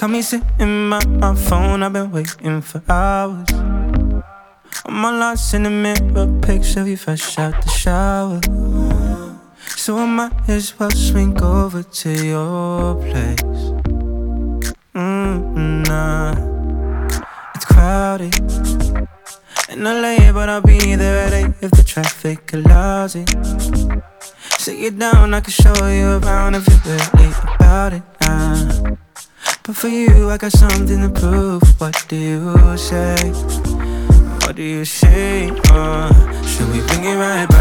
Got me sitting by my phone, I've been waiting for hours. I'm all lost in the mirror, picture of you fresh out the shower. So I might as well swing over to your place. Nah, it's crowded in LA, but I'll be there at 8 if the traffic allows it. Sit you down, I can show you around if you're really about it. But for you, I got something to prove. What do you say? What do you say? Should we bring it right back?